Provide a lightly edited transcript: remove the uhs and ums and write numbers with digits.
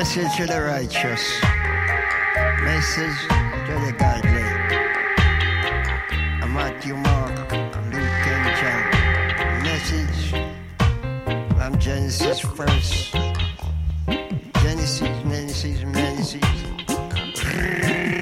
Message to the righteous. Message to the godly. Matthew, Mark, Luke, and John. Message from Genesis first. Genesis.